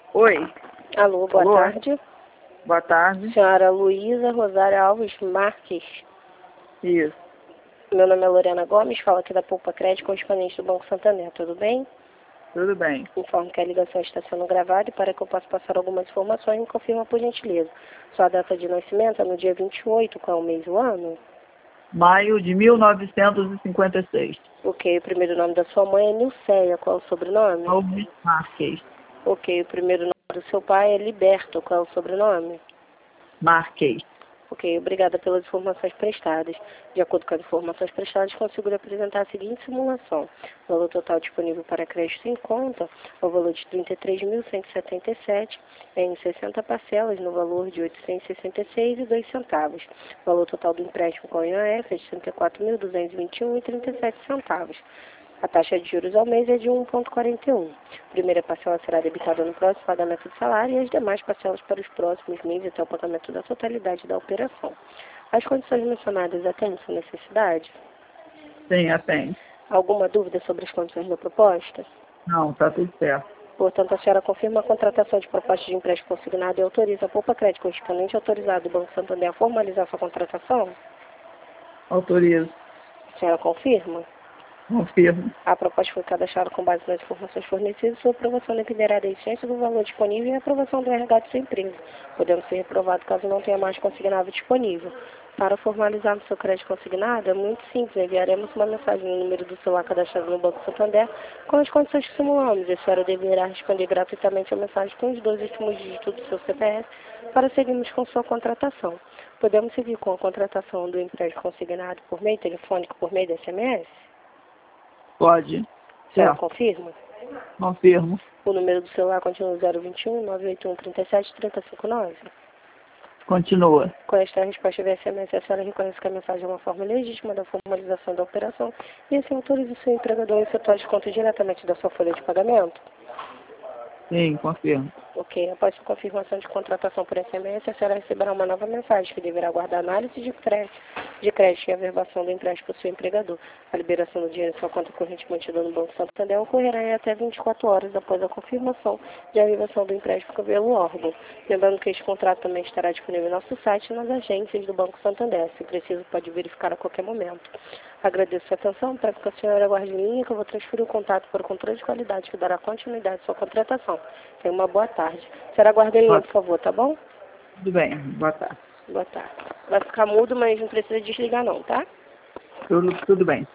Oi. Alô, boa Alô? tarde. Boa tarde. Senhora Luísa Rosário Alves Marques. Isso. Meu nome é Lorena Gomes, falo aqui da Poupa Crédito, correspondente do Banco Santander. Tudo bem? Tudo bem. Informo que a ligação está sendo gravada e para que eu possa passar algumas informações, me confirma por gentileza. Sua data de nascimento é no dia 28, qual é o mês e o ano? Maio de 1956. Ok, o primeiro nome da sua mãe é Nilceia, qual é o sobrenome? Alves Marques. Ok, o primeiro nome do seu pai é Liberto, qual é o sobrenome? Marques. Ok, obrigada pelas informações prestadas. De acordo com as informações prestadas, consigo lhe apresentar a seguinte simulação. O valor total disponível para crédito em conta é o valor de R$ 33.177 em 60 parcelas no valor de R$ 866,02. O valor total do empréstimo com a IOF é de R$ 34.221,37. A taxa de juros ao mês é de 1,41. A primeira parcela será debitada no próximo pagamento de salário e as demais parcelas para os próximos meses até o pagamento da totalidade da operação. As condições mencionadas atendem sua necessidade? Sim, atende. Alguma dúvida sobre as condições da proposta? Não, tá tudo certo. Portanto, a senhora confirma a contratação de proposta de empréstimo consignado e autoriza a Poupa Crédito correspondente autorizado do Banco Santander a formalizar sua contratação? Autorizo. A senhora confirma? Confirmo. A proposta foi cadastrada com base nas informações fornecidas. Sua aprovação dependerá da existência do valor disponível e a aprovação do RH de sua empresa, podendo ser reprovado caso não tenha mais consignado disponível. Para formalizar o seu crédito consignado, é muito simples. Enviaremos uma mensagem no número do celular cadastrado no Banco Santander com as condições que simulamos. A senhora deverá responder gratuitamente a mensagem com os 2 últimos dígitos do seu CPF para seguirmos com sua contratação. Podemos seguir com a contratação do empréstimo consignado por meio telefônico, por meio de SMS? Pode. A senhora Certo. confirma? Confirmo. O número do celular continua 021 981 37 359. Continua. Com esta resposta via SMS, a senhora reconhece que a mensagem é uma forma legítima da formalização da operação e assim autoriza o seu empregador a efetuar desconto diretamente da sua folha de pagamento? Sim, confirmo. Ok, após sua confirmação de contratação por SMS, a senhora receberá uma nova mensagem que deverá aguardar análise de crédito e averbação do empréstimo por seu empregador. A liberação do dinheiro em sua conta corrente mantida no Banco Santander ocorrerá em até 24 horas após a confirmação de averbação do empréstimo pelo órgão. Lembrando que este contrato também estará disponível no nosso site e nas agências do Banco Santander. Se preciso, pode verificar a qualquer momento. Agradeço a atenção, peço que a senhora aguarde em linha que eu vou transferir o contato para o controle de qualidade que dará continuidade à sua contratação. Tenha uma boa tarde. A senhora aguarde em linha, por favor, tá bom? Tudo bem. Boa tarde. Boa tarde. Vai ficar mudo, mas não precisa desligar não, tá? Tudo bem.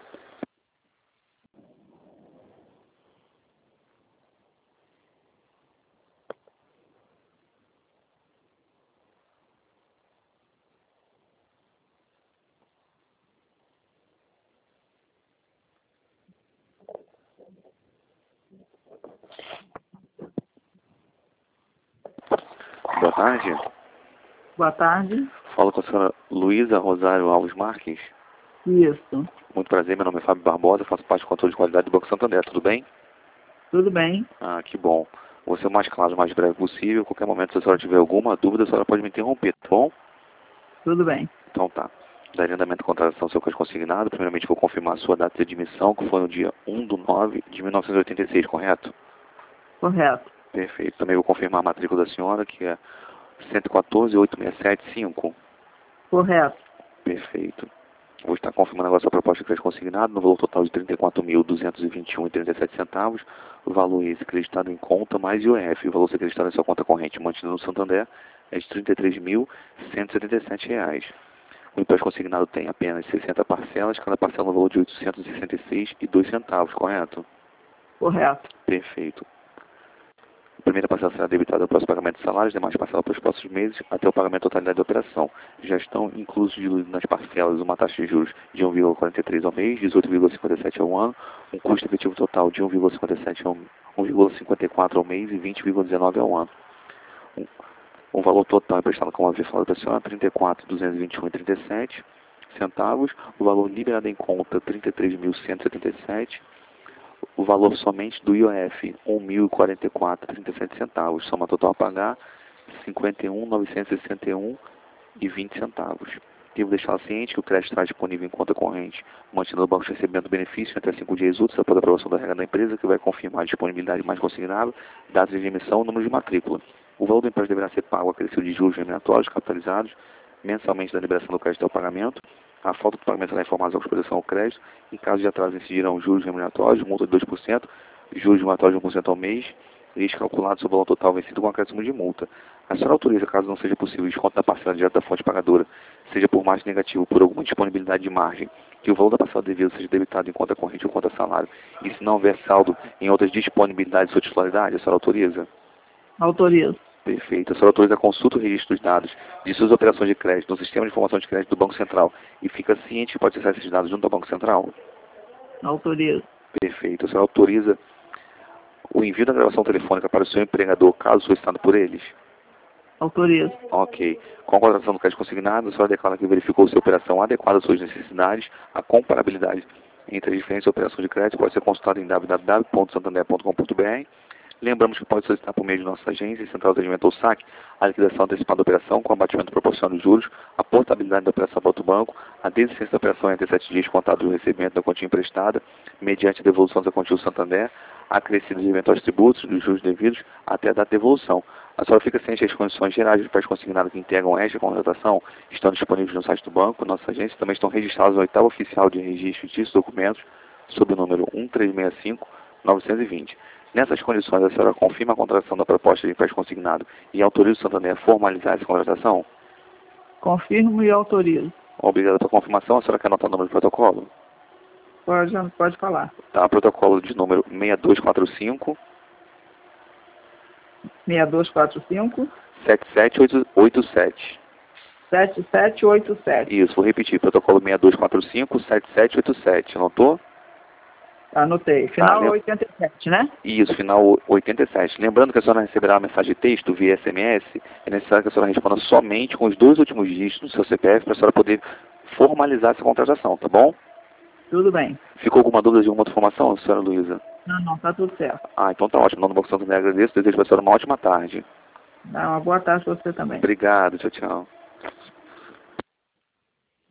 Boa tarde. Boa tarde. Falo com a senhora Luísa Rosário Alves Marques. Isso. Muito prazer, meu nome é Fábio Barbosa, faço parte do controle de qualidade do Banco Santander, tudo bem? Tudo bem. Ah, que bom. Vou ser o mais claro, o mais breve possível. A qualquer momento, se a senhora tiver alguma dúvida, a senhora pode me interromper, tá bom? Tudo bem. Então tá. Daria andamento à contratação do seu crédito consignado. Primeiramente, vou confirmar a sua data de admissão, que foi no dia 1/9/1986, correto? Correto. Perfeito. Também vou confirmar a matrícula da senhora, que é 114.867.5. Correto. Perfeito. Vou estar confirmando agora a sua proposta de crédito consignado no valor total de R$ 34.221,37. O valor esse acreditado em conta mais IOF. O valor acreditado em sua conta corrente mantida no Santander é de R$ 33.177. O empréstimo consignado tem apenas 60 parcelas, cada parcela no valor de R$ 866,02, correto? Correto. Perfeito. A primeira parcela será debitada após o pagamento de salários, demais parcelas para os próximos meses, até o pagamento da totalidade da operação. Já estão inclusos diluídos nas parcelas uma taxa de juros de 1,43 ao mês, 18,57 ao ano, um custo efetivo total de 1,57 ao 1,54 ao mês e 20,19 ao ano. Um valor total emprestado, como havia falado para a senhora, R$ 34.221,37 centavos. O valor liberado em conta, R$ 33.177. O valor somente do IOF, R$ 1.044,37 centavos. Soma total a pagar, R$ 51.961,20 centavos. Devo deixá-la ciente que o crédito estará disponível em conta corrente, mantendo no banco de recebimento do benefício até 5 dias úteis após a aprovação da regra da empresa, que vai confirmar a disponibilidade mais consignável, datas de emissão e número de matrícula. O valor do empréstimo deverá ser pago a crescer de juros remuneratórios capitalizados mensalmente da liberação do crédito ao pagamento. A falta do pagamento será informada à exposição ao crédito. Em caso de atraso, incidirão juros remuneratórios, multa de 2%, juros remuneratórios de 1% ao mês, e calculado sobre o valor total vencido com acréscimo de multa. A senhora autoriza, caso não seja possível, desconto da parcela direta da fonte pagadora, seja por margem negativa ou por alguma disponibilidade de margem, que o valor da parcela devida seja debitado em conta corrente ou conta salário, e se não houver saldo em outras disponibilidades de sua titularidade, a senhora autoriza? Autorizo. Perfeito. A senhora autoriza a consulta e o registro dos dados de suas operações de crédito no sistema de informação de crédito do Banco Central e fica ciente que pode acessar esses dados junto ao Banco Central? Autorizo. Perfeito. A senhora autoriza o envio da gravação telefônica para o seu empregador, caso solicitado por eles? Autorizo. Ok. Com a contratação do crédito consignado, a senhora declara que verificou se a operação adequada às suas necessidades. A comparabilidade entre as diferentes operações de crédito pode ser consultada em www.santander.com.br. Lembramos que pode solicitar por meio de nossa agência, Central de Atendimento ou SAC, a liquidação antecipada da operação com abatimento proporcional dos juros, a portabilidade da operação para outro banco, a desistência da operação entre 7 dias contados do recebimento da quantia emprestada, mediante a devolução da quantia do Santander, a acrescida de eventuais tributos dos juros devidos até a data de devolução. A senhora fica ciente das condições gerais de empréstimo consignado que integram esta contratação, estão disponíveis no site do banco. Nossa agência também estão registrados no 8º Oficial de Registro de Documentos, sob o número 1365-920. Nessas condições, a senhora confirma a contratação da proposta de empréstimo consignado e autoriza o Santander a formalizar essa contratação? Confirmo e autorizo. Obrigado pela confirmação. A senhora quer anotar o número do protocolo? Pode falar. Tá, protocolo de número 6245 6245 7787. 7787. Isso, vou repetir, protocolo 6245 7787. Anotou? Anotei. Final Tá, 87, né? Isso, final 87. Lembrando que a senhora receberá uma mensagem de texto via SMS, é necessário que a senhora responda somente com os 2 últimos dígitos do seu CPF para a senhora poder formalizar essa contratação, tá bom? Tudo bem. Ficou alguma dúvida de alguma outra informação, senhora Luísa? Não, tá tudo certo. Então tá ótimo. No nome do Banco Santander, agradeço. Desejo para a senhora uma ótima tarde. Dá uma boa tarde para você também. Obrigado. Tchau, tchau.